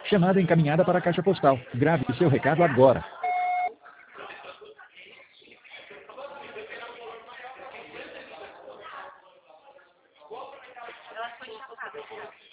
Chamada encaminhada para a caixa postal. Grave seu recado agora. Ela foi chapada, cara.